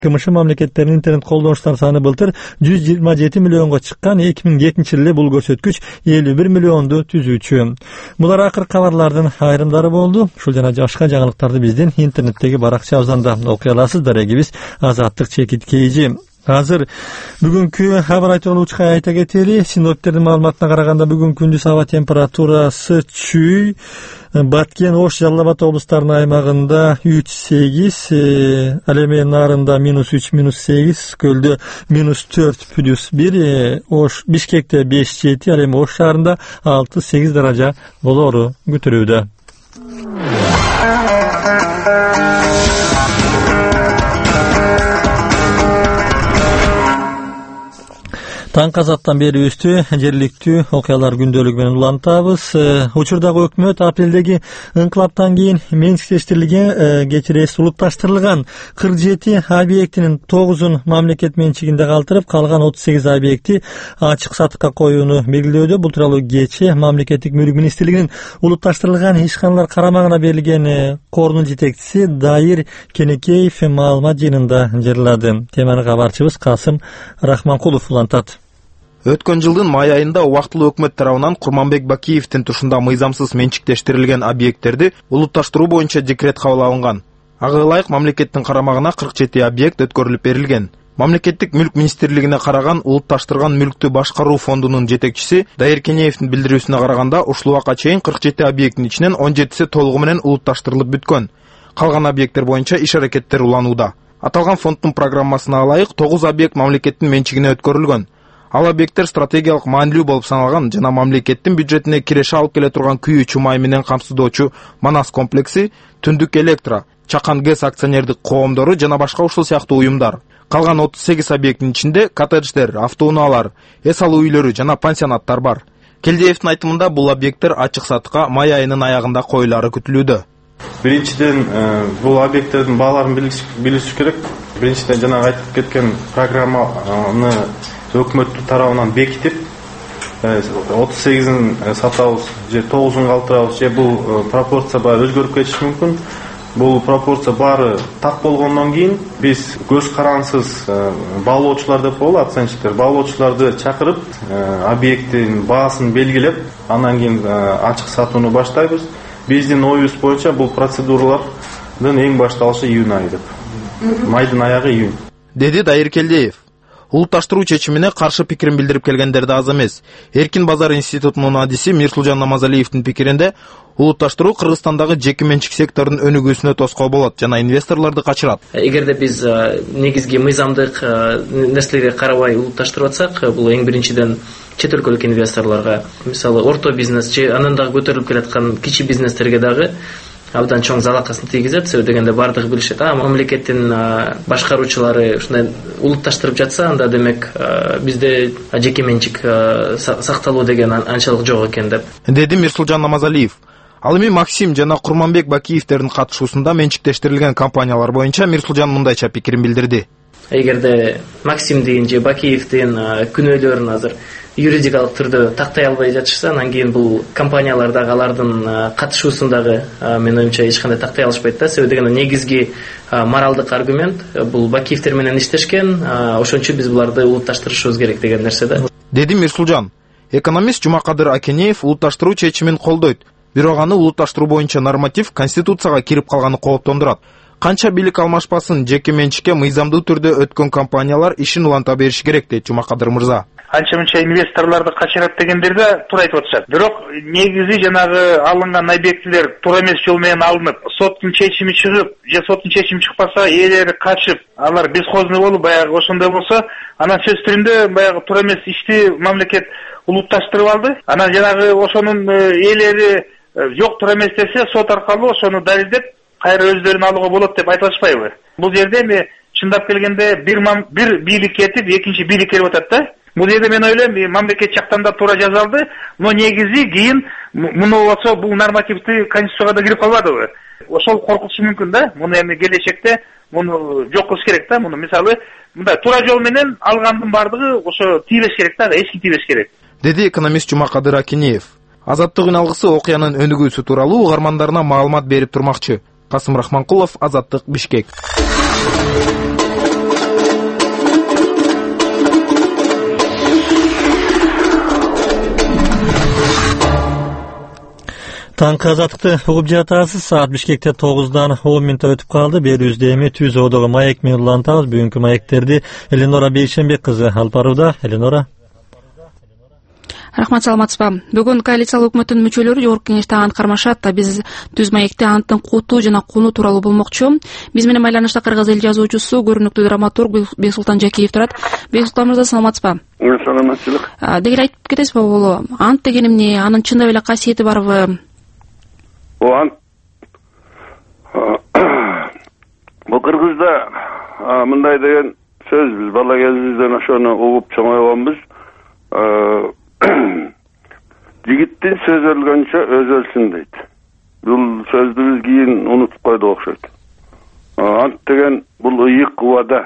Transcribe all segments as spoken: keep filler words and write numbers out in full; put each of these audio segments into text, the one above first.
КМШ мамлекеттеринин интернет колдонуштар саны былтыр жүз жыйырма жети миллионго чыккан. эки миң жетинчи жылы бул көрсөткүч элүү бир миллионду түзүүчү. Булар акыркы кабарлардын айрымдары болду. Ушул жана жашка жаңылыктарды биздин интернеттеги баракчабыздан да окуй аласыздар. Эгибиз Азаттык чекит кейжи. Азыр бүгүнкү хабар айтуулучка айта кетели. Синоптиктердин маалыматына караганда бүгүн күндүз аба температурасы чүй. Баткен, Ош, Жалал Абад облустарынын аймагында үч сегиз, ал эми Нарында минус үч, минус сегиз, Көлдө минус төрт, плюс бир, Ош, Бишкекте беш жети, ал эми Ош шаарында алты сегиз даража болору күтүлүүдө. Таң казаттан бери үстү жергиликтүү окуялар күндөлүгү менен улантабыз. Учурдагы өкмөт апрелдеги ыңкылаптан кийин менчиктештирилген кечиресиз улутташтырылган кырк жети объектинин тогузун мамлекет менчигинде калтырып, калган отуз сегиз объекти ачык сатыкка коюуну белгилөөдө. Бул тууралуу кечээ Мамлекеттик мүлк министрлигинин улутташтырылган ишканалар карамагына берилген корунун жетекчиси Дайыр Кенекеев маалымат жыйынында жарыялады. Теманы кабарчыбыз Касым Рахманкулов улантат. Өткөн жылдын май айында убактылуу өкмөт тарабынан Курманбек Бакиевдин тушунда мыйзамсыз менчиктештирилген объекттерди улутташтыруу боюнча декрет кабыл алынган. Ага ылайык мамлекеттин карамагына кырк жети объект өткөрүлүп берилген. Мамлекеттик мүлк министрлигине караган улутташтырган мүлктү башкаруу фондунун жетекчиси Дайыр Кенеевдин билдирүүсүнө караганда ушул убакка чейин кырк жети объекттин ичинен он жетиси толугу менен улутташтырылып бүткөн. Калган объекттер боюнча иш аракеттер уланууда. Аталган фонддун программасына ылайык тогуз объект мамлекеттин менчигине өткөрүлгөн. Ал объекттер стратегиялык маанилүү болуп саналган жана мамлекеттин бюджетине киреше алып келе турган күйүү чумай менен камсыздоочу Манас комплекси, Түндүк Электро, Чакан ГЭС акционердик коомдору жана башка ушул сыяктуу уюмдар. Калган отуз сегиз объекттин ичинде коттедждер, автоунаалар, эс алуу үйлөрү жана пансионаттар бар. Келдиевдин айтымында бул объекттер ачык сатыкка май айынын аягында коюлары күтүлүүдө. Биринчиден, бул объекттердин бааларын билишиш керек. Биринчиден жана айтып кеткен программаны өкмөт тарабынан бекитип, отуз сегизин сатабыз, же тогузун калтырабыз, же бул пропорция баары өзгөрүп кетиши мүмкүн. Бул пропорция баары так болгондон кийин биз көз карансыз баалоочулар деп коелу, оценщиктер, баалоочуларды чакырып, объекттин баасын белгилеп, андан кийин ачык сатууну баштайбыз. Биздин оюбуз боюнча бул процедуралардын эң башталышы июнь айы деп. Майдын аягы июнь. Деди Дайыр Келдиев. Улутташтыруу чечимине каршы пикирин билдирип келгендер да аз эмес. Эркин базар институтунун адиси Мирсулжан Намазалиевдин пикиринде, улутташтыруу Кыргызстандагы жеке менчик сектордун өнүгүүсүнө тоскоо болот жана инвесторлорду качырат. Эгерде биз негизги мыйзамдык нерселерге карабай улутташтырып атсак, бул эң биринчиден чет өлкөлүк инвесторлорго, мисалы орто бизнес же андан дагы көтөрүлүп келаткан кичи бизнестерге дагы абдан чоң залакасын тийгизет. Себеби дегенде бардыгы билишет, а мамлекеттин башкаруучулары ушундай улутташтырып жатса, анда демек бизде жеке менчик сакталуу деген анчалык жок экен деп. Деди Мирсулжан Намазалиев. Ал эми Максим жана Курманбек Бакиевдердин катышуусунда менчиктештирилген компаниялар боюнча Мирсулжан мындайча пикирин билдирди. Эгерде Максимдин же Бакиевдин күнөөлөрүн азыр юридикалык түрдө тактай албай жатышса, анан кийин бул компаниялар дагы алардын катышуусундагы мен оюмча эч кандай тактай алышпайт да. Себеби дегенде негизги моралдык аргумент бул Бакиевдер менен иштешкен, ошон үчүн биз буларды улутташтырышыбыз керек деген нерсе да. Деди Мирсулжан. Экономист Жумакадыр Акенеев улутташтыруу чечимин колдойт. Бирок аны улутташтыруу боюнча норматив Конституцияга кирип калганы кооптондурат. Канча бийлик алмашпасын жеке менчикке мыйзамдуу түрдө өткөн компаниялар ишин уланта бериши керек дейт Жумакадыр мырза. Анча мынча инвесторлорду качырат дегендерде туура айтып атышат. Бирок негизи жанагы алынган объектилер туура эмес жол менен алынып, соттун чечими чыгып, же соттун чечими чыкпаса, ээлери качып, алар бесхозный болуп, баягы ошондой болсо, анан сөз түрүндө баягы туура эмес ишти мамлекет улутташтырып алды. Анан жанагы ошонун ээлери жок туура эмес десе, сот аркылуу ошону далилдеп, кайра өздөрүн алууга болот деп айтылышпайбы? Бул жерде эми чындап келгенде бир бир бийлик кетип, экинчи бийлик келип атат да. Бул жерде мен ойлойм, мамлекет жактан да туура жазалды, но негизи кийин муну болсо бул нормативди Конституцияга да кирип калбадыбы? Ошол коркутушу мүмкүн да. Муну эми келечекте муну жок кылыш керек да. Муну мисалы мындай туура жол менен алгандын бардыгы ошо тийбеш керек да, эч ким тийбеш керек. Деди экономист Жумакадыр Акенеев. Азаттык үн алгысы окуянын өнүгүүсү тууралуу угармандарына маалымат берип турмакчы. Касым Рахманкулов, Азаттык, Бишкек. Tankı azatlıkta ugup jatasız saat Bişkekte тогуздан он minut ötüp kaldı. Bir yüzdeyimi tüz odağı mayak mi ulantabız. Bugünkü mayakterdi Elenora Beyşenbek kızı Alparuda. Elenora. Рахмат, саламатсызбы. Бүгүн коалициялык өкмөттүн мүчөлөрү Жогорку Кеңеште ант кармашат да биз түз маекте анттын кутуу жана кууну тууралуу болмокчу. Биз менен байланышта кыргыз эл жазуучусу, көрүнүктүү драматург Бексултан Жакиев турат. Бексултан мырза, саламатсызбы? Саламатчылык. Деги айтып кетесизби боло? Ант деген эмне? Анын чындап эле касиети барбы? О ант бул кыргызда мындай деген сөз, биз бала кезибизден ошону угуп чоңойгонбуз. Жигиттин сөз өлгөнчө өз өлсүн дейт. Бул сөздү биз кийин унутуп койдук окшойт. Ант деген бул ыйык убада.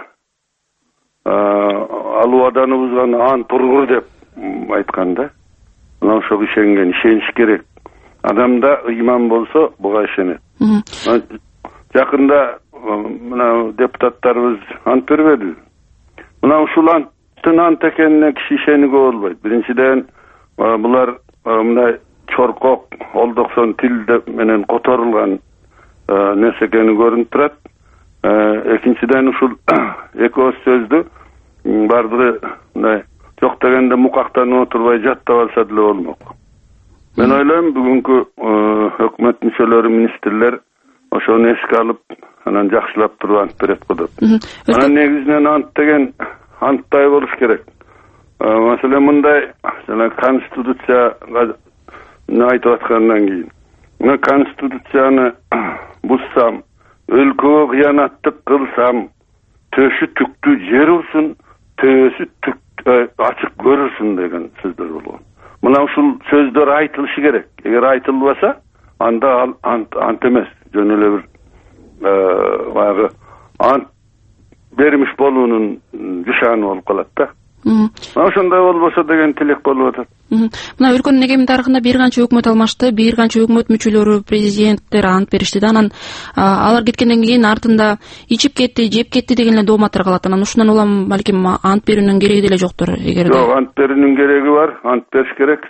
Ал убаданы бузган ант тургур деп айткан да. Мына ошого ишенген, ишениш керек. Адамда ыйман болсо буга ишенет. Жакында мына депутаттарыбыз ант бербеди. Мына ушул анттын ант экенине киши ишенүүгө болбойт. Биринчиден булар мындай чоркок, олдоксон тил менен которулган нерсе экени көрүнүп турат. Экинчиден ушул эки ооз сөздү бардыгы мындай жок дегенде мукактанып отурбай жаттап алса деле болмок. Мен ойлойм, бүгүнкү өкмөт мүчөлөрү, министрлер ошону эске алып, анан жакшылап туруп ант берет го деп. Анан негизинен ант деген анттай болуш керек. Маселен мындай, жана конституцияга айтып аткандан кийин, мына конституцияны бузсам, өлкөгө кыянаттык кылсам, төшү түктүү жер урсун, төбөсү ачык көрүрсүн деген сөздөр болгон. Мына ушул сөздөр айтылышы керек. Эгер айтылбаса, анда ал ант, ант эмес, жөн эле бир баягы ант бермиш болуунун жушаны болуп калат да. Ошондой болбосо деген тилек болуп атат. Мына өлкөнүн эгемин тарыхында бир канча өкмөт алмашты, бир канча өкмөт мүчөлөрү, президенттер ант беришти да. Анан алар кеткенден кийин артында ичип кетти, жеп кетти деген эле дооматтар калат. Анан ушундан улам балким ант берүүнүн кереги деле жоктур. Эгер жок, ант берүүнүн кереги бар, ант бериш керек.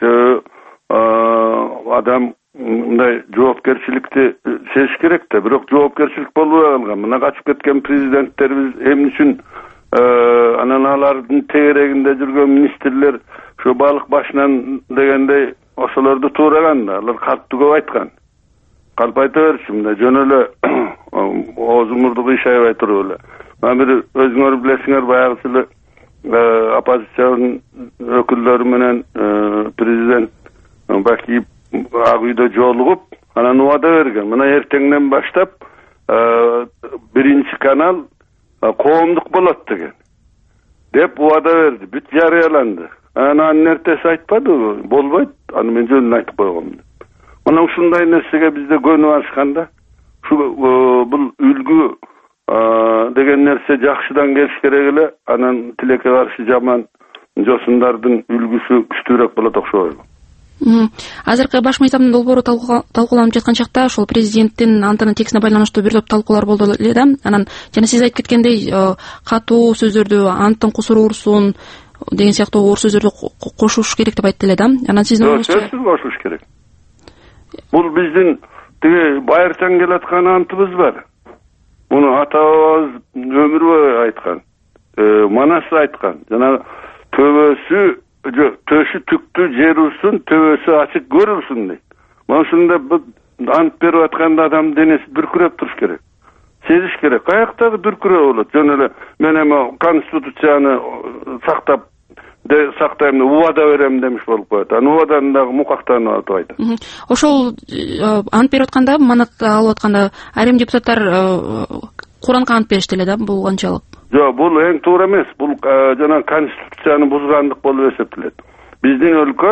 Адам мындай жоопкерчиликти сезиш керек да, бирок жоопкерчилик болбой калган. Мына качып кеткен президенттерибиз эмне үчүн анан алардын тегерегинде жүргөн министрлер ушу балык башынан дегендей ошолорду туураган да. Алар калпты көп айткан. Калп айта берчү, мындай жөн эле оозу мурду кыйшайбай туруп эле. Мына бир өзүңөр билесиңер, баягы эле оппозициянын өкүлдөрү менен президент Бакиев ак үйдө жолугуп, анан убада берген. Мына эртеңден баштап биринчи канал коомдук болот деген деп убада берди. Бүт жарыяланды. Анан эртеси айтпады, болбойт. Аны мен жөнүн айтып койгом. Мына ушундай нерсеге бизде көнүп алышканда, ушу бул үлгү деген нерсе жакшыдан келиш керек эле. Анан тилекке каршы жаман жосундардын үлгүсү күчтүүрөөк болот окшойт. Азыркы баш мыйзамдын долбоору талкууланып жаткан чакта ошол президенттин антынын текстине байланыштуу бир топ талкуулар болду эле да. Анан жана сиз айтып кеткендей, катуу сөздөрдү, анттын кусуру урсун деген сыяктуу оор сөздөрдү кошуш керек деп айтты эле да. Анан сиздин оюңузча сөзсүз кошуш керек. Бул биздин тиги байыртан келаткан антыбыз бар. Муну атабыз өмүр бою айткан, Манас айткан. Жана төбөсү төшү түктүү жер урсун, төбөсү ачык көрүлсүн дейт. Мына ушунда ант берип атканда адам денеси дүркүрөп туруш керек. Сезиш керек. Каяктагы дүркүрөө болот. Жөн эле мен эми конституцияны сактап сактайм, убада берем демиш болуп коет. Анан убадан дагы мукактанып атып айтат. Ошол ант берип атканда, манат алып атканда айрым депутаттар Куранга ант беришти эле да. Бул канчалык? Жок, бул эң туура эмес. Бул жана конституцияны бузгандык болуп эсептелет. Биздин өлкө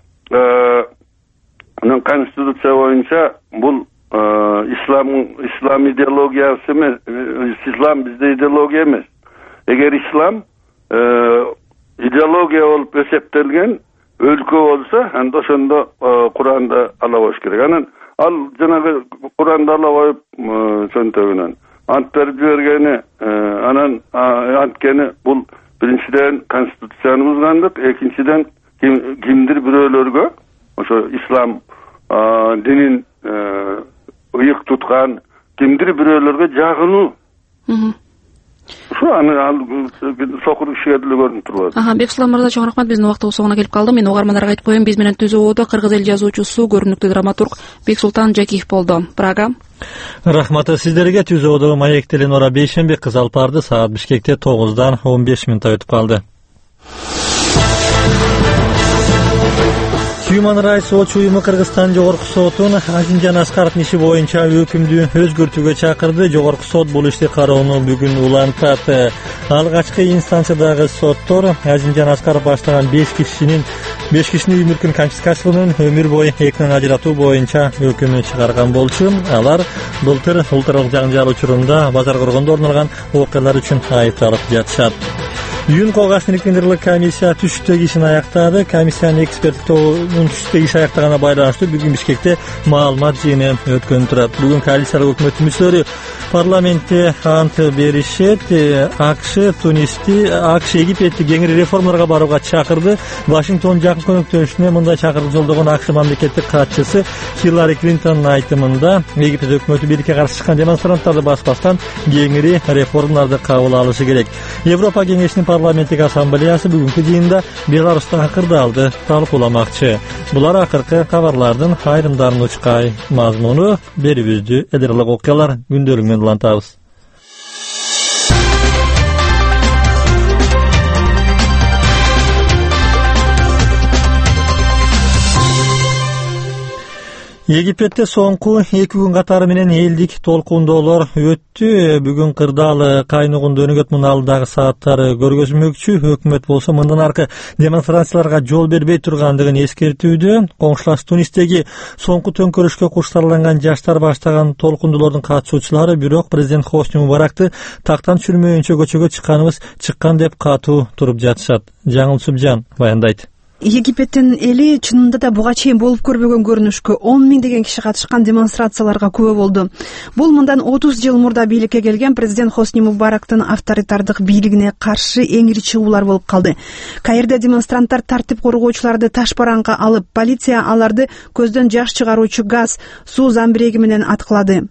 анан конституция боюнча бул ислам ислам идеологиясы эмес. Ислам бизде идеология эмес. Эгер ислам идеология болуп эсептелген өлкө болсо, анда ошондо Куранда ала коюш керек. Анан ал жанагы Куранда ала коюп чөнтөгүнөн ант берип жибергени, анан анткени бул биринчиден конституцияны бузгандык, экинчиден кимдир бирөөлөргө ошо ислам динин ыйык туткан кимдир бирөөлөргө жагынуу. Ушу аны ал сокур кишиге деле көрүнүп турат. Аха, Бексулан мырза, чоң рахмат. Биздин убактыбыз соңуна келип калды. Мен угармандарга айтып коеюн, биз менен түзүүдө кыргыз эл жазуучусу, көрүнүктүү драматург Бексултан Жакиев болду. Прага. Рахмат сиздерге. Түзүүдө Маек теленора бейшемби кызыл парды саат Бишкекте тогуздан он беш мүнөт өтүп калды. Human Rights Watch уюму Кыргызстан жогорку сотун Азимжан Аскаровдун иши боюнча өкүмдү өзгөртүүгө чакырды. Жогорку сот бул ишти кароону бүгүн улантат. Алгачкы инстанциядагы соттор Азимжан Аскаров баштаган беш кишинин беш кишинин үй мүлкүн конфискациялоонун өмүр бою экинен ажыратуу боюнча өкүм чыгарган болчу. Алар былтыр улуттаралык жаңжал учурунда базар коргондо орун алган окуялар үчүн айыпталып жатышат. ЮНКО Гашниктендирилик комиссия түштүктөгү ишин аяктады. Комиссиянын эксперттик тобунун түштүктөгү иш аяктаганына байланыштуу бүгүн Бишкекте маалымат жыйыны өткөн турат. Бүгүн коалициялык өкмөттүн мүчөлөрү парламентте ант беришет. АКШ Тунисти, АКШ Египетти кеңири реформаларга барууга чакырды. Вашингтон жакын көнөктөшүнө мындай чакыруу жолдогон АКШ мамлекеттик катчысы Хиллари Клинтондун айтымында Египет өкмөтү бийликке каршы чыккан демонстранттарды баспастан кеңири реформаларды кабыл алышы керек. Европа кеңешинин парламенттик ассамблеясы бүгүнкү жыйында Беларуста акырдаалды талкууламакчы. Булар акыркы кабарлардын айрымдарынын учкай мазмуну. Берүүбүздү эдерлик окуялар күндөлүгү менен улантабыз. Египетте соңку эки күн катары менен элдик толкундоолор өттү. Бүгүн кырдаалы кайногунду өнөгөт муналдагы сааттары көргөзмөкчү. Өкмөт болсо мындан аркы демонстрацияларга жол бербей тургандыгын эскертүүдө. Коңшулаш Тунистеги соңку төңкөрүшкө куштарланган жаштар баштаган толкундоолордун катышуучулары бирок президент Хосни Мубаракты тактан түшүрмөйүнчө көчөгө чыкканыбыз чыккан деп катуу туруп жатышат. Жаңыл Субжан баяндайт. Египеттин эли чынында да буга чейин болуп көрбөгөн көрүнүшкө он миңдеген киши катышкан демонстрацияларга күбө болду. Бул мындан отуз жыл мурда бийликке келген президент Хосни Мубарактын авторитардык бийлигине каршы эң ири чыгуулар болуп калды. Каирде демонстранттар тартип коргоочуларды таш бараңга алып, полиция аларды көздөн жаш чыгаруучу газ, суу замбиреги менен аткылады.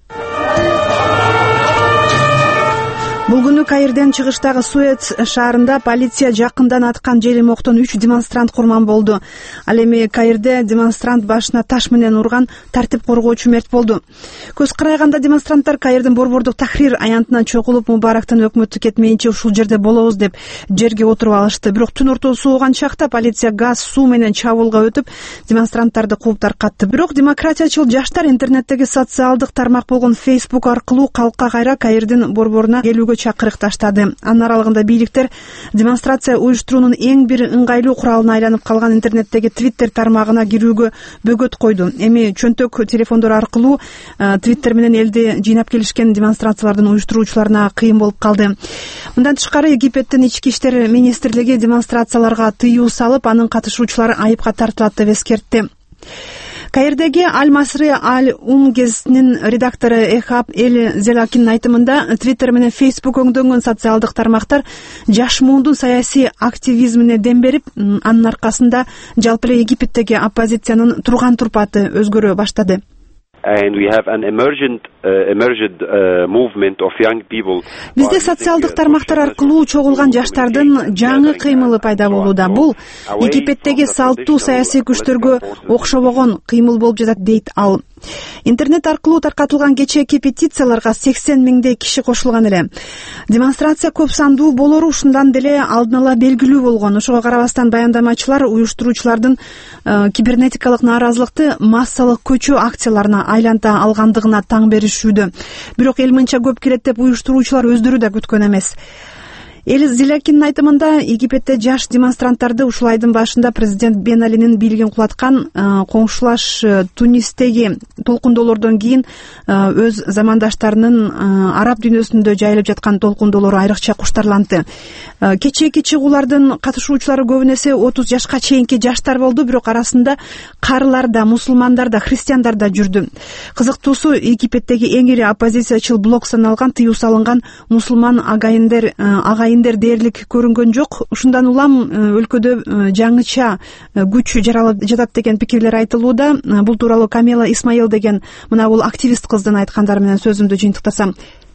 Бул күнү Каирден чыгыштагы Суэц шаарында полиция жакындан аткан желим октон үч демонстрант курман болду. Ал эми Каирде демонстрант башына таш менен урган тартип коргоочу мерт болду. Көз карайганда демонстранттар Каирдин борбордук Тахрир аянтынан чогулуп, Мубарактын өкмөтү кетмейинче ушул жерде болобуз деп жерге отуруп алышты. Бирок түн ортосу сууган чакта полиция газ, суу менен чабуулга өтүп, демонстранттарды кууп таркатты. Бирок демократиячыл жаштар интернеттеги социалдык тармак болгон Facebook аркылуу калкка кайра Каирдин борборуна келүүгө чакырык таштады. Анын аралыгында бийликтер демонстрация уюштуруунун эң бир ыңгайлуу куралына айланып калган интернеттеги Twitter тармагына кирүүгө бөгөт койду. Эми чөнтөк телефондор аркылуу Twitter менен элди жыйнап келишкен демонстрациялардын уюштуруучуларына кыйын болуп калды. Мындан тышкары Египеттин ички иштер министрлиги демонстрацияларга тыюу салып, анын катышуучулары айыпка тартылат деп эскертти. Каирдеги Аль-Масри Аль-Ум гезитинин редактору Эхаб Эль Зелакинин айтымында Twitter менен Facebook өңдөнгөн социалдык тармактар жаш муундун саясий активизмине дем берип, анын аркасында жалпы эле Египеттеги оппозициянын турган турпаты өзгөрө баштады. And we have an emergent uh, emergent uh, movement of young people. Бизде социалдык тармактар аркылуу чогулган жаштардын жаңы кыймылы пайда болууда. Бул Египеттеги салттуу саясий күчтөргө окшобогон кыймыл болуп жатат, дейт ал. Интернет аркылуу таркатылган кечээки петицияларга сексен миңдей киши кошулган эле. Демонстрация көп сандуу болору ушундан деле алдын ала белгилүү болгон. Ошого карабастан баяндамачылар уюштуруучулардын э, кибернетикалык нааразылыкты массалык көчүү акцияларына айланта алгандыгына таң беришүүдө. Бирок эл мынча көп келет деп уюштуруучулар өздөрү да күткөн эмес. Эль Зелакинин айтымында Египетте жаш демонстранттарды ушул айдын башында президент Бен Алинин бийлигин кулаткан коңшулаш Тунистеги толкундоолордон кийин өз замандаштарынын араб дүйнөсүндө жайылып жаткан толкундоолору айрыкча куштарланды. Кечээки чыгуулардын катышуучулары көбүн эсе отуз жашка чейинки жаштар болду, бирок арасында карылар да, мусулмандар да, христиандар да жүрдү. Кызыктуусу, Египеттеги эң ири оппозициячыл блок саналган тыюу салынган мусулман агайындар агайын айындер дээрлик көрүнгөн жок. Ушундан улам өлкөдө жаңыча күч жаралып жатат деген пикирлер айтылууда. Бул тууралуу Камила Исмаил деген мына бул активист кыздын айткандары менен сөзүмдү жыйынтыктасам.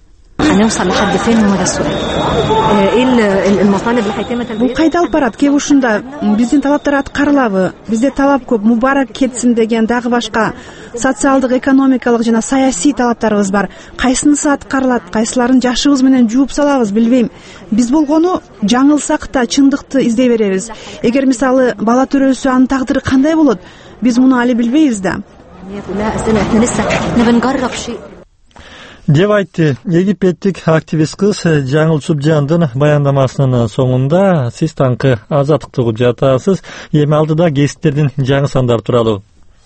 Бул кайда алып барат? Кеп ушунда биздин талаптар аткарылабы? Бизде талап көп, мубарак кетсин деген дагы башка социалдык, экономикалык жана саясий талаптарыбыз бар. Кайсынысы аткарылат, кайсыларын жашыбыз менен жууп салабыз билбейм. Биз болгону жаңылсак да чындыкты издей беребиз. Эгер мисалы бала төрөлсө анын тагдыры кандай болот? Биз муну али билбейбиз да. деп айтты египеттик активист кыз Жаңыл Субжандын баяндамасынын соңунда. Сиз таңкы Азаттыкты угуп жатасыз. Эми алдыда гесттердин жаңы сандар тууралуу.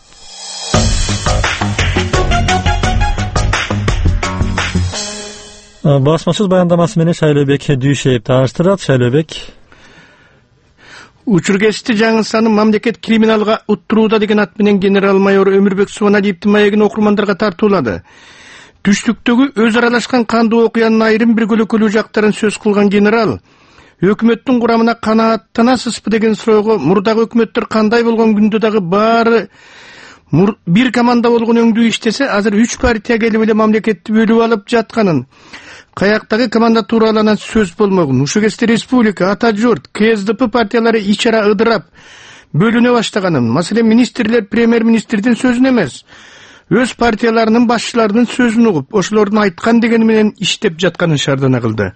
Басмачыз баяндамасы менен Шайлообек Дүйшеев тааныштырат. Шайлообек. Учургести жаңы саны мамлекет криминалга уттурууда деген ат менен генерал-майор Өмүрбек Субаналиевдин маегин окурмандарга тартуулады. Түштүктөгү өз аралашкан кандуу окуянын айрым бир көлөкөлүү жактарын сөз кылган генерал өкмөттүн курамына канааттанасызбы деген суроого мурдагы өкмөттөр кандай болгон күндө дагы баары бир команда болгон өңдүү иштесе, азыр үч партия келип эле мамлекетти бөлүп алып жатканын, каяктагы команда тууралуу анан сөз болмогун, ушул кезде республика, ата журт, КСДП партиялары ичара ыдырап бөлүнө баштаганын, маселен министрлер премьер-министрдин сөзүн эмес, өз партияларынын башчыларынын сөзүн угуп, ошолордун айткан дегени менен иштеп жатканын шаардана кылды.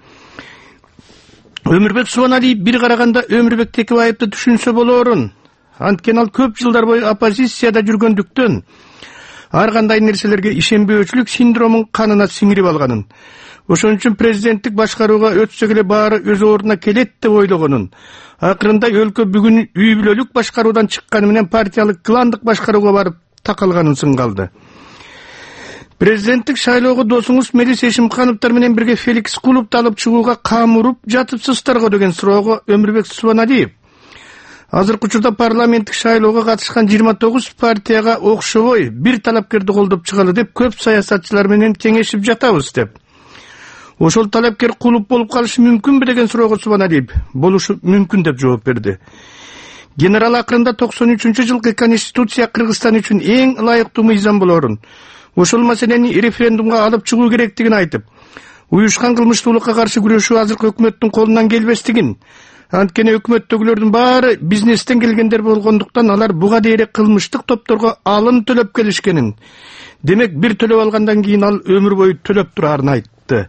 Өмүрбек Субаналиев бир караганда Өмүрбек Текебаевди түшүнсө болорун. Анткени ал көп жылдар бою оппозицияда жүргөндүктөн ар кандай нерселерге ишенбөөчүлүк синдромун канына сиңирип алганын. Ошон үчүн президенттик башкарууга өтсө эле баары өз ордуна келет деп ойлогонун. Акырында өлкө бүгүн үй бүлөлүк башкаруудан чыкканы менен партиялык кландык башкарууга барып такалганын сыңгалды. Президенттик шайлоого досуңуз Мелис Эшимкановтар менен бирге Феликс Кулубду алып чыгууга камуруп жатыпсыздарго деген суроого Өмүрбек Субаналиев азыркы учурда парламенттик шайлоого катышкан жыйырма тогуз партияга окшобой бир талапкерди колдоп чыгалы деп көп саясатчылар менен кеңешип жатабыз деп. Ошол талапкер Кулуб болуп калышы мүмкүнбү деген суроого Субаналиев болушу мүмкүн деп жооп берди. Генерал акырында токсон үчүнчү жылкы конституция Кыргызстан үчүн эң ылайыктуу мыйзам болорун, ошол маселени референдумга алып чыгуу керектигин айтып, уюшкан кылмыштуулукка каршы күрөшүү азыркы өкмөттүн колунан келбестигин, анткени өкмөттөгүлөрдүн баары бизнестен келгендер болгондуктан алар буга дейре кылмыштык топторго алым төлөп келишкенин, демек бир төлөп алгандан кийин ал өмүр бою төлөп турарын айтты.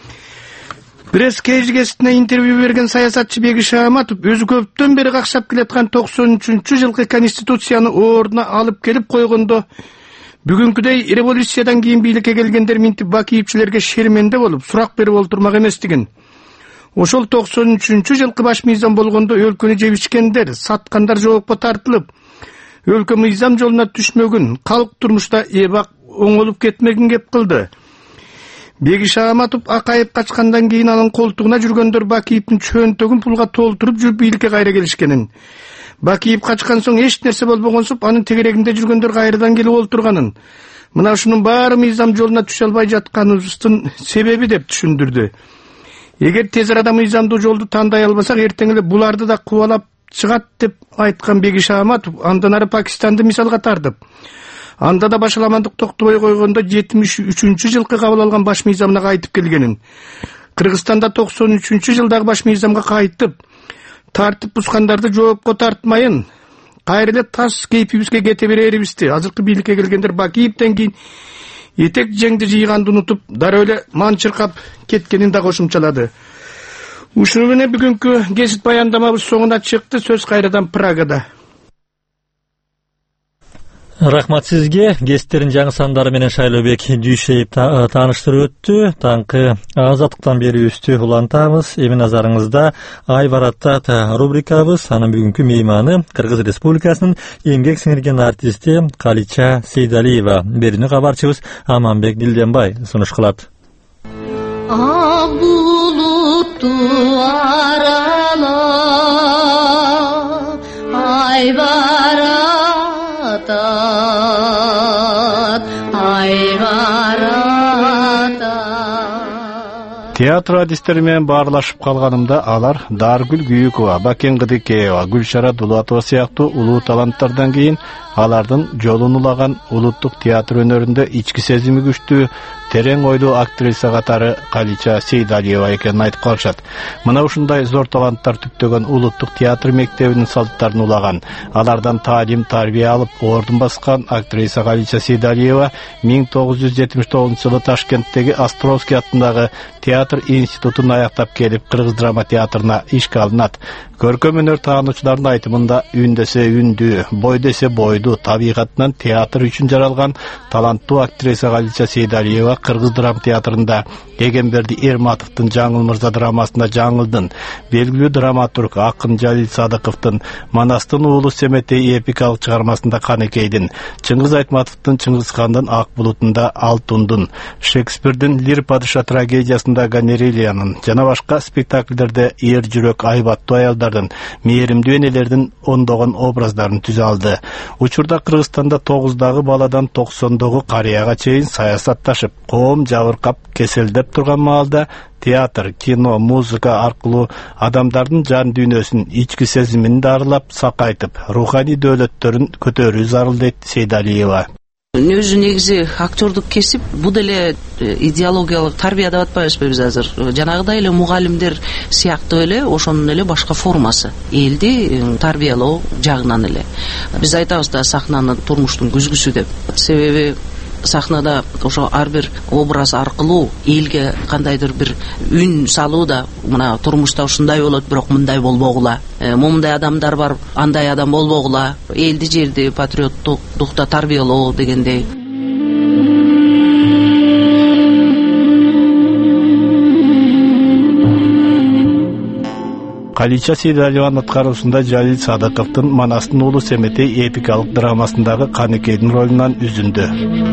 Пресс кезгесине интервью берген саясатчы Бегиш Ааматов өзү көптөн бери какшап келаткан токсон үчүнчү жылкы конституцияны ордуна алып келип койгондо бүгүнкүдөй революциядан кийин бийликке келгендер минтип Бакиевчилерге шерменде болуп сурак берип олтурмак эместигин, ошол токсон үчүнчү жылкы баш мыйзам болгондо өлкөнү жебишкендер, саткандар жоопко тартылып, өлкө мыйзам жолуна түшмөгүн, калк турмушта эбак оңолуп кетмегин кеп кылды. Бегиш Ааматов Акаев качкандан кийин анын колтугуна жүргөндөр Бакиевдин чөнтөгүн пулга толтуруп жүрүп бийликке кайра келишкенин, Бакиев качкан соң эч нерсе болбогонсуп анын тегерегинде жүргөндөр кайрадан келип олтурганын, мына ушунун баары мыйзам жолуна түшө албай жатканыбыздын себеби деп түшүндүрдү. Эгер тез арада мыйзамдуу жолду тандай албасак, эртең эле буларды да кубалап чыгат деп айткан Бегиш Ааматов андан ары Пакистанды мисалга тартып, анда да башаламандык токтобой койгондо жетимиш үчүнчү жылкы кабыл алган баш мыйзамына кайтып келгенин, Кыргызстанда токсон үчүнчү жылдагы баш мыйзамга кайтып, тартып бускандарды жоопко тартмайын, кайра эле таш кейпибизге кете берерибизди, азыркы бийликке келгендер Бакиевден кийин этек жеңди жыйганды унутуп, дароо эле манчыркап кеткенин да кошумчалады. Ушуну менен бүгүнкү гезит баяндамабыз соңуна чыкты. Сөз кайрадан Прагада. Рахмат сизге. Гесттердин жаңы сандары менен Шайлообек Дүйшеев тааныштырып өттү. Таңкы Азаттыктан берүүбүздү улантабыз. Эми назарыңызда Ай бараттат рубрикабыз. Анын бүгүнкү мейманы Кыргыз Республикасынын эмгек сиңирген артисти Калича Сейдалиева. Берүүнү кабарчыбыз Аманбек Дилденбай сунуш кылат. Buluttu arala ay baratat ay baratat. Театр адистери менен баарлашып калганымда алар Даргүл Күйүкова, Бакен Кыдыкеева, Гүлшара Дулатова сыяктуу улуу таланттардан кийин алардын жолун улаган улуттук театр өнөрүндө ички сезими күчтүү, терең ойлуу актриса катары Калича Сейдалиева экенин айтып калышат. Мына ушундай зор таланттар түптөгөн улуттук театр мектебинин салттарын улаган, алардан таалим, тарбия алып, ордун баскан актриса Калича Сейдалиева миң тогуз жүз жетимиш тогузунчу жылы Ташкенттеги Островский атындагы театр институтун аяктап келип, Кыргыз драма театрына ишке алынат. Көркөм өнөр таануучулардын айтымында үн десе үндүү, бой десе бойдуу, табигатынан театр үчүн жаралган таланттуу актриса Калича Сейдалиева Кыргыз драма театрында Эгемберди Эрматовдун Жаңыл мырза драмасында жаңылдын, белгилүү драматург Акын Жалил Садыковдун Манастын уулу Семетей эпикалык чыгармасында Канекейдин, Чыңгыз Айтматовдун Чыңгызхандын Ак булутунда Алтундун, Шекспирдин Лир падыша трагедиясында Ганерилиянын жана башка спектакльдерде эр жүрөк айбаттуу аялдардын, мээримдүү энелердин ондогон образдарын түзө алды. Учурда Кыргызстанда тогуздагы баладан токсондогу карыяга чейин саясатташып, коом жабыркап, кеселдеп турган маалда театр, кино, музыка аркылуу адамдардын жан дүйнөсүн, ички сезимин дарылап, сакайтып, руханий дөөлөттөрүн көтөрүү зарыл дейт Сейдалиева. Өзү негизи актёрдук кесип, бул деле идеологиялык тарбия деп атпайбызбы биз азыр. Жанагыдай эле мугалимдер сыяктуу эле ошонун эле башка формасы. Элди тарбиялоо жагынан эле. Биз айтабыз да сахнаны турмуштун күзгүсү деп. Себеби сахнада ошо ар бир образ аркылуу элге кандайдыр бир үн салуу да, мына турмушта ушундай болот, бирок мындай болбогула. Момундай адамдар бар, андай адам болбогула. Элди жерди патриоттук духта тарбиялоо дегендей. Калича Сейдалиеванын аткаруусунда Жалил Садыковдун Манастын уулу Семетей эпикалык драмасындагы Канекейдин ролунан үзүндү.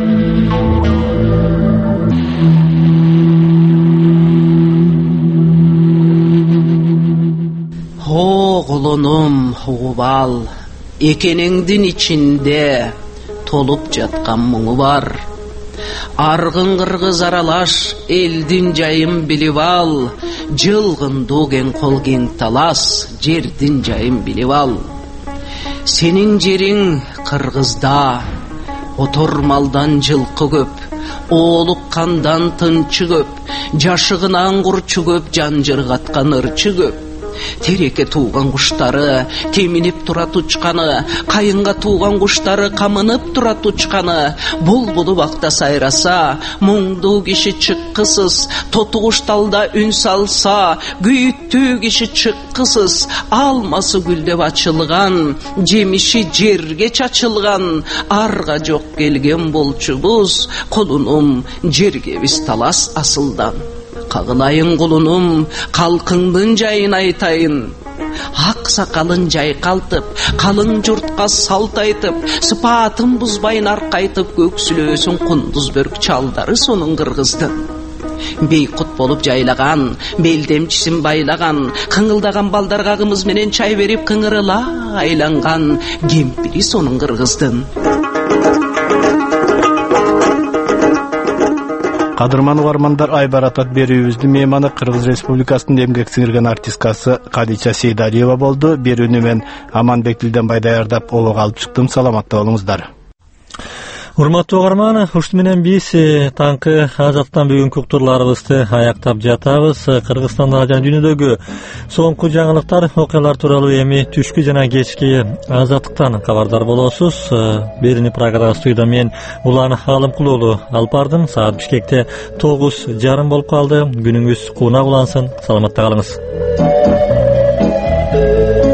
О, кулунум, убал, экениңдин ичинде толуп жаткан муңу бар. Аргын кыргыз аралаш, элдин жайын билип ал, жылгындуу кен кол кең талас, жердин жайын билип ал. Сенин жериң Кыргызда, отормалдан жылкы көп, оолук кандан тынчы көп, жашыгынан курчу көп, жан жыргаткан ырчы көп. Тереке тууган куштары теминип турат учканы, кайынга тууган куштары камынып турат учканы. Булбулу бакта сайраса, муңдуу киши чыккысыз, тотугуш талда үн салса, күйүттүү киши чыккысыз. Алмасы гүлдеп ачылган, жемиши жерге чачылган, арга жок келген болчубуз, кулунум жерге биз талас асылдан. Кагылайын кулунум, калкыңдын жайын айтайын. Ак сакалын жайкалтып, калың журтка салт айтып, сыпатын бузбайын аркайтып, көксүлөөсүн кундуз бөрк чалдары сонун кыргыздын. Бейкут болуп жайлаган, белдемчисин байлаган, кыңылдаган балдарга кымыз менен чай берип кыңырыла айланган, кемпири сонун кыргыздын. Кадырман угармандар, айбаратат берүүбүздүн мейманы Кыргыз Республикасынын эмгек сиңирген артисткасы Калича Сейдалиева болду. Берүүнү мен Аманбек Дилденбай даярдап, олуга алып чыктым. Саламатта болуңуздар. Урматтуу угарман, ушт менен биз таңкы азаттан бүгүнкү уктурларыбызды аяктап жатабыз. Кыргызстанда жана дүйнөдөгү соңку жаңылыктар, окуялар тууралуу эми түшкү жана кечки азаттыктан кабардар болосуз. Берүүнү Прагада студияда мен Улан Алымкул уулу алып бардым. Саат Бишкекте тогуз жарым болуп калды. Күнүңүз кууна улансын. Саламатта калыңыз.